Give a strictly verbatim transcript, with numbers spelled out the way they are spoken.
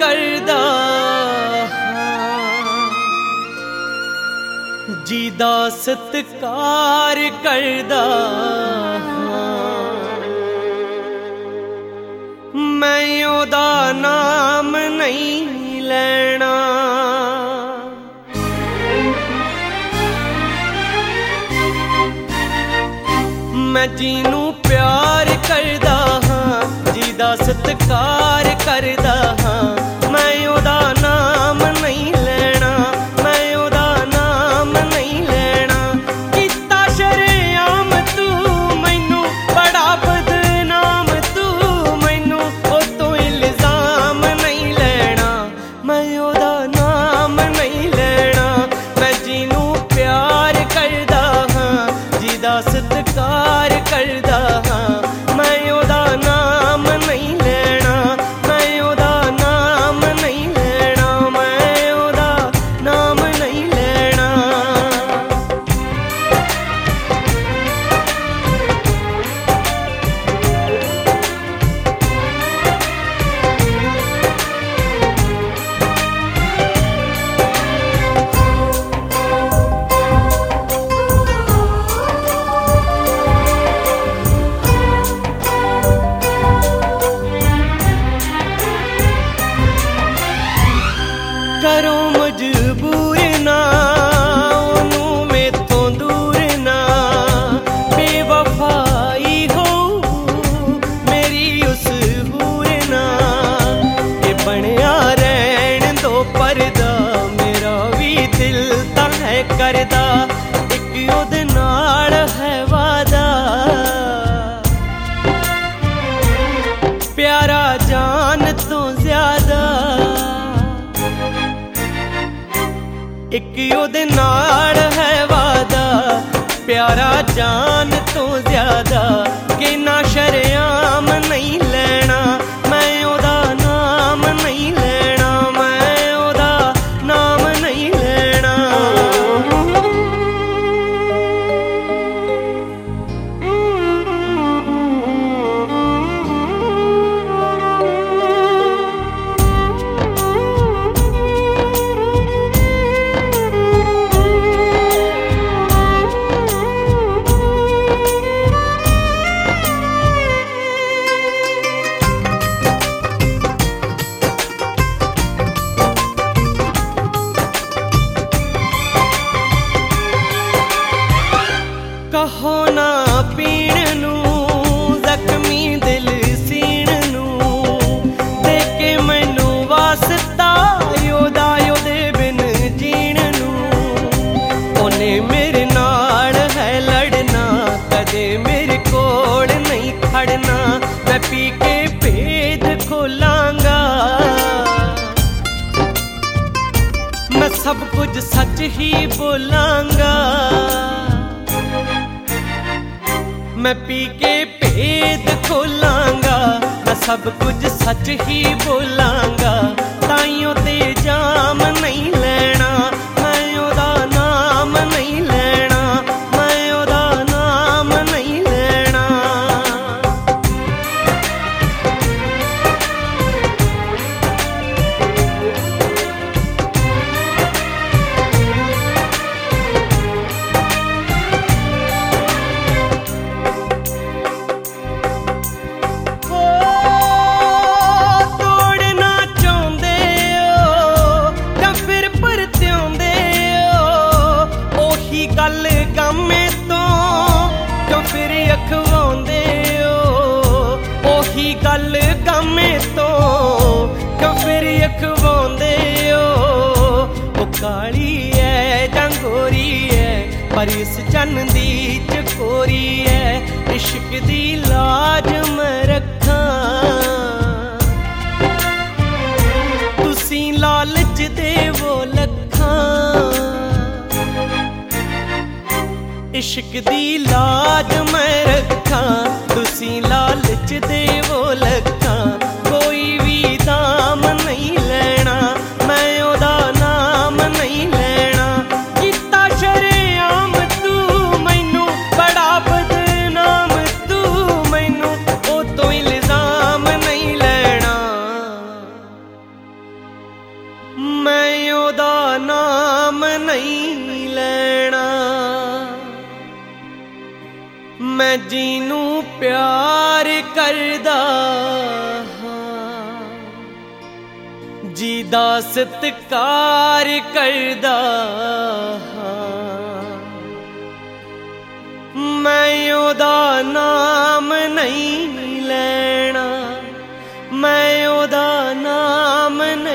करदा जिदा सत्कार करदा मैं ओदा नाम नहीं लेना। मैं जिनू प्यार करदा हाँ जिदा सत्कार करदा हाँ मैं ओदा नाम नहीं लेना। मैं ओदा नाम नहीं लेना। किता शरेआम तू मैनू बड़ा बदनाम तू मैनू ओ तो इल्जाम नहीं लेना। मैं ओदा नाम नहीं लेना। मैं जिनू प्यार करदा हाँ जिदा सत्कार करदा हाँ मैं ओदा नाम नहीं लेना। मैं ओदा नाम नहीं लेना। मैं ओदा नाम नहीं लेना। करो मजबूर ना ओनू मेथों दूर ना बेवफाई हो मेरी उस हूर ना। ये बनया रहन दो परदा मेरा भी दिल तां है करदा एक ओदे नाल है वादा प्यारा जान तो ज्यादा। एक ओदे नाल है वादा प्यारा जान तो ज्यादा कि ना शरेआम नहीं लेना। मैं ओदा नाम नहीं लेना। मैं ओदा नाम नहीं लेना। कहो ना पीण नू जख्मी दिल सीण नू दे के मैनू वास्ता योदा योदे बिन जीण नू। ओने मेरे नाल है लड़ना कदे मेरे कोल नहीं खड़ना। मैं पी के भेद खोलांगा मैं सब कुछ सच ही बोलांगा। मैं पी के भेद खोलांगा मैं सब कुछ सच ही बोलांगा। ताइयों ते जाम नहीं लेना। मैं ओदा नाम नहीं लेना। मैं ओदा नाम नहीं लेना। गल गामे तो क्यों फिर अखवाउंदे ओ। ओही गल गामे तो क्यों फिर अखवाउंदे ओ। ओ काली है जां गोरी है पर इस चन दी चकोरी है। इश्क दी लाज मैं रखां तुसीं लालच देवो लखां। इश्क दी लाज मैं रखां तुसीं लालच देवो लखां। कोई भी दाम नहीं लेना। मैं ओदा नाम नहीं लेना। किता शरेआम तू मैनू बड़ा बदनाम तू मैनू। मैं ओदा नाम नहीं लेना। मैं जीनू प्यार करदा हां, जीदा सत्कार करदा हां। मैं ओदा नाम नहीं लेना, मैं ओदा नाम नहीं